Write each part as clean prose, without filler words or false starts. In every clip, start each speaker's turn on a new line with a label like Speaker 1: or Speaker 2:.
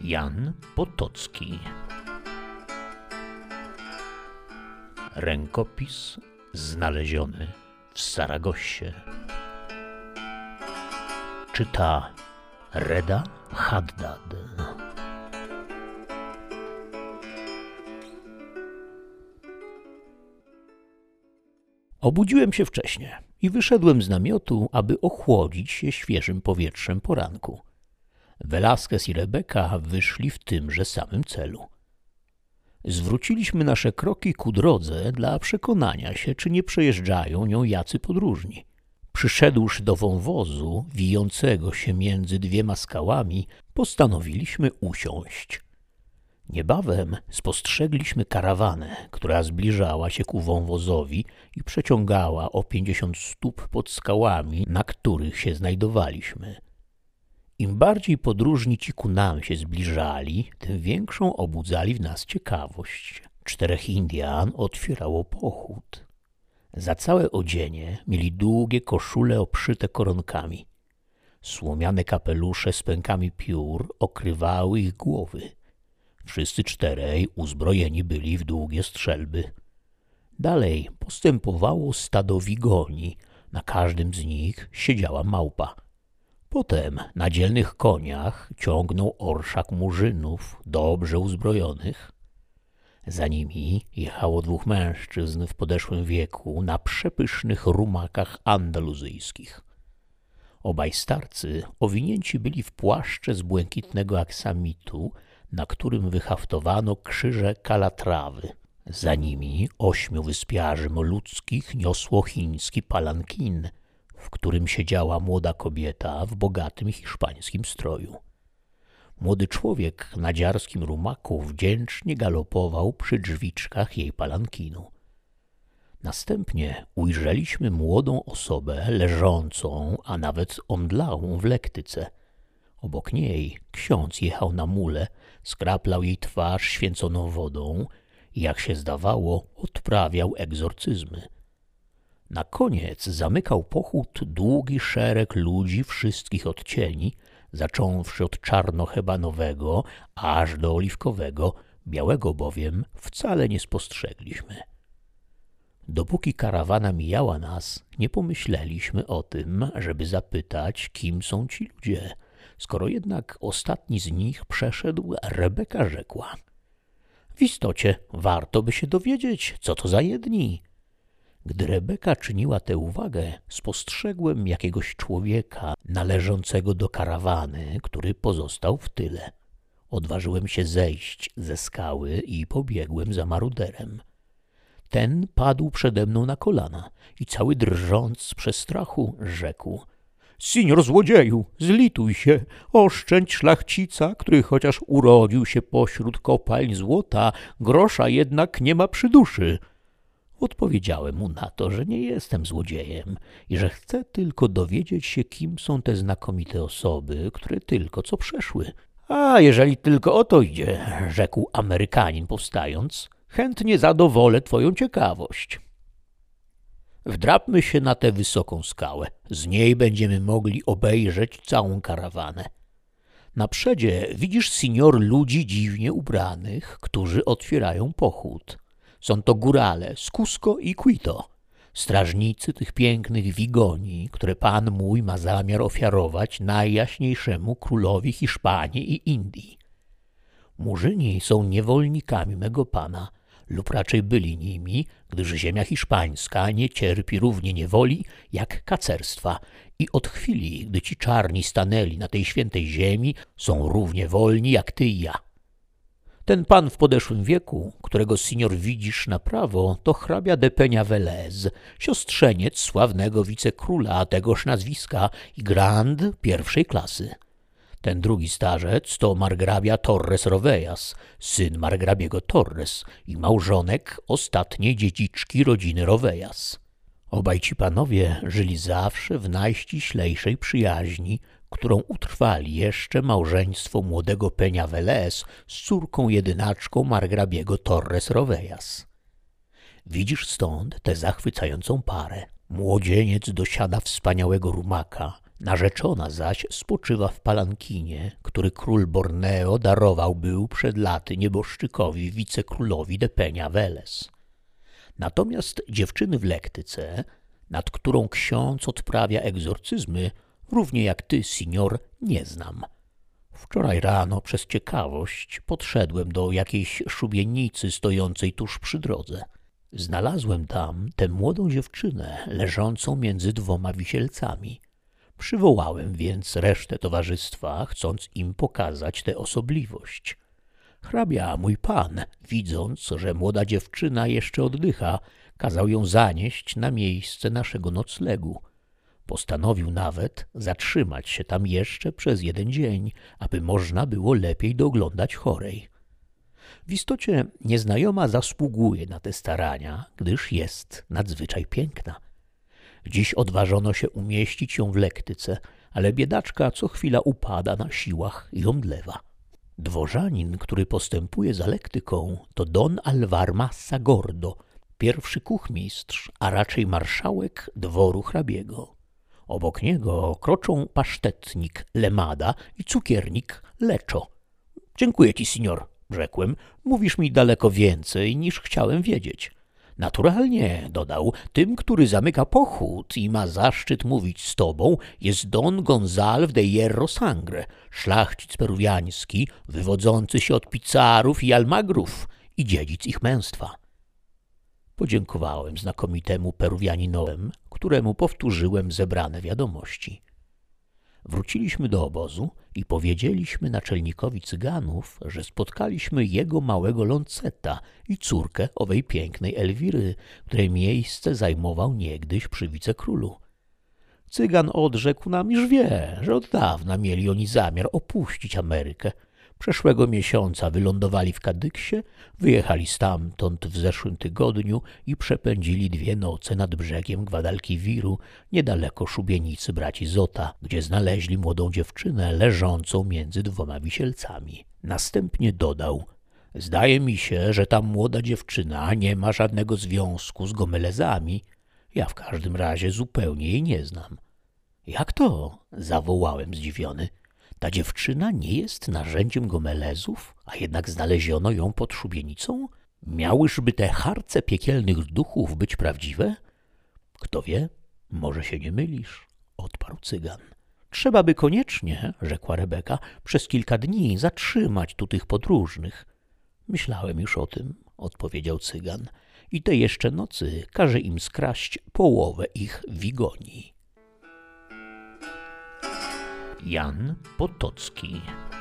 Speaker 1: Jan Potocki. Rękopis znaleziony w Saragossie. Czyta Reda Haddad. Obudziłem się wcześnie i wyszedłem z namiotu, aby ochłodzić się świeżym powietrzem poranku. Velasquez i Rebeka wyszli w tymże samym celu. Zwróciliśmy nasze kroki ku drodze dla przekonania się, czy nie przejeżdżają nią jacy podróżni. Przyszedłszy do wąwozu wijącego się między dwiema skałami, postanowiliśmy usiąść. Niebawem spostrzegliśmy karawanę, która zbliżała się ku wąwozowi i przeciągała o 50 stóp pod skałami, na których się znajdowaliśmy. Im bardziej podróżni ci ku nam się zbliżali, tym większą obudzali w nas ciekawość. 4 Indian otwierało pochód. Za całe odzienie mieli długie koszule obszyte koronkami. Słomiane kapelusze z pękami piór okrywały ich głowy. Wszyscy 4 uzbrojeni byli w długie strzelby. Dalej postępowało stado wigoni, na każdym z nich siedziała małpa. Potem na dzielnych koniach ciągnął orszak murzynów, dobrze uzbrojonych. Za nimi jechało 2 mężczyzn w podeszłym wieku na przepysznych rumakach andaluzyjskich. Obaj starcy owinięci byli w płaszcze z błękitnego aksamitu, na którym wyhaftowano krzyże kalatrawy. Za nimi 8 wyspiarzy moluckich niosło chiński palankin, w którym siedziała młoda kobieta w bogatym hiszpańskim stroju. Młody człowiek na dziarskim rumaku wdzięcznie galopował przy drzwiczkach jej palankinu. Następnie ujrzeliśmy młodą osobę leżącą, a nawet omdlałą w lektyce. Obok niej ksiądz jechał na mule, skraplał jej twarz święconą wodą i, jak się zdawało, odprawiał egzorcyzmy. Na koniec zamykał pochód długi szereg ludzi wszystkich odcieni, zacząwszy od czarno-hebanowego aż do oliwkowego, białego bowiem wcale nie spostrzegliśmy. Dopóki karawana mijała nas, nie pomyśleliśmy o tym, żeby zapytać, kim są ci ludzie. Skoro jednak ostatni z nich przeszedł, Rebeka rzekła: w istocie warto by się dowiedzieć, co to za jedni. Gdy Rebeka czyniła tę uwagę, spostrzegłem jakiegoś człowieka należącego do karawany, który pozostał w tyle. Odważyłem się zejść ze skały i pobiegłem za maruderem. Ten padł przede mną na kolana i cały drżąc z przestrachu rzekł: Senior złodzieju, zlituj się, oszczędź szlachcica, który chociaż urodził się pośród kopalń złota, grosza jednak nie ma przy duszy. Odpowiedziałem mu na to, że nie jestem złodziejem i że chcę tylko dowiedzieć się, kim są te znakomite osoby, które tylko co przeszły. A jeżeli tylko o to idzie, rzekł Amerykanin powstając, chętnie zadowolę twoją ciekawość. Wdrapmy się na tę wysoką skałę. Z niej będziemy mogli obejrzeć całą karawanę. Na przedzie widzisz, senior, ludzi dziwnie ubranych, którzy otwierają pochód. Są to górale z Cusco i Quito, strażnicy tych pięknych wigoni, które pan mój ma zamiar ofiarować najjaśniejszemu królowi Hiszpanii i Indii. Murzyni są niewolnikami mego pana, lub raczej byli nimi, gdyż ziemia hiszpańska nie cierpi równie niewoli jak kacerstwa i od chwili, gdy ci czarni stanęli na tej świętej ziemi, są równie wolni jak ty i ja. Ten pan w podeszłym wieku, którego senior widzisz na prawo, to hrabia de Peña-Velez, siostrzeniec sławnego wicekróla tegoż nazwiska i grand pierwszej klasy. Ten drugi starzec to margrabia Torres Rovellas, syn margrabiego Torres i małżonek ostatniej dziedziczki rodziny Rovellas. Obaj ci panowie żyli zawsze w najściślejszej przyjaźni, którą utrwali jeszcze małżeństwo młodego Peña-Velez z córką jedynaczką margrabiego Torres Rovellas. Widzisz stąd tę zachwycającą parę. Młodzieniec dosiada wspaniałego rumaka, Narzeczona zaś spoczywa w palankinie, który król Borneo darował był przed laty nieboszczykowi wicekrólowi de Peña Velez. Natomiast dziewczyny w lektyce, nad którą ksiądz odprawia egzorcyzmy, równie jak ty, signor, nie znam. Wczoraj rano przez ciekawość podszedłem do jakiejś szubienicy stojącej tuż przy drodze. Znalazłem tam tę młodą dziewczynę leżącą między dwoma wisielcami. Przywołałem więc resztę towarzystwa, chcąc im pokazać tę osobliwość. Hrabia, mój pan, widząc, że młoda dziewczyna jeszcze oddycha, kazał ją zanieść na miejsce naszego noclegu. Postanowił nawet zatrzymać się tam jeszcze przez 1 dzień, aby można było lepiej doglądać chorej. W istocie nieznajoma zasługuje na te starania, gdyż jest nadzwyczaj piękna. Dziś odważono się umieścić ją w lektyce, ale biedaczka co chwila upada na siłach i omdlewa. Dworzanin, który postępuje za lektyką, to Don Alvar Massa Gordo, pierwszy kuchmistrz, a raczej marszałek dworu hrabiego. Obok niego kroczą pasztetnik Lemada i cukiernik Leczo. — Dziękuję ci, signor — rzekłem. — Mówisz mi daleko więcej, niż chciałem wiedzieć. — Naturalnie — dodał — tym, który zamyka pochód i ma zaszczyt mówić z tobą, jest Don Gonzalw de Hierro Sangre, szlachcic peruwiański, wywodzący się od Picarów i Almagrów i dziedzic ich męstwa. Podziękowałem znakomitemu Peruwianinowi, któremu powtórzyłem zebrane wiadomości. Wróciliśmy do obozu i powiedzieliśmy naczelnikowi Cyganów, że spotkaliśmy jego małego Lonceta i córkę owej pięknej Elwiry, której miejsce zajmował niegdyś przy wicekrólu. Cygan odrzekł nam, iż wie, że od dawna mieli oni zamiar opuścić Amerykę. Przeszłego miesiąca wylądowali w Kadyksie, wyjechali stamtąd w zeszłym tygodniu i przepędzili 2 noce nad brzegiem Gwadalquiwiru, niedaleko szubienicy braci Zota, gdzie znaleźli młodą dziewczynę leżącą między 2 wisielcami. Następnie dodał: zdaje mi się, że ta młoda dziewczyna nie ma żadnego związku z Gomelezami. Ja w każdym razie zupełnie jej nie znam. Jak to? Zawołałem zdziwiony. Ta dziewczyna nie jest narzędziem Gomelezów, a jednak znaleziono ją pod szubienicą? Miałyżby te harce piekielnych duchów być prawdziwe? Kto wie, może się nie mylisz, odparł Cygan. Trzeba by koniecznie, rzekła Rebeka, przez kilka dni zatrzymać tu tych podróżnych. Myślałem już o tym, odpowiedział Cygan, i tej jeszcze nocy każe im skraść połowę ich wigonii. Jan Potocki.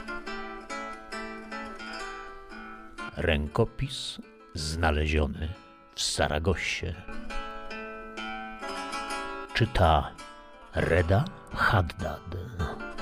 Speaker 1: Rękopis znaleziony w Saragossie. Czyta Reda Haddad.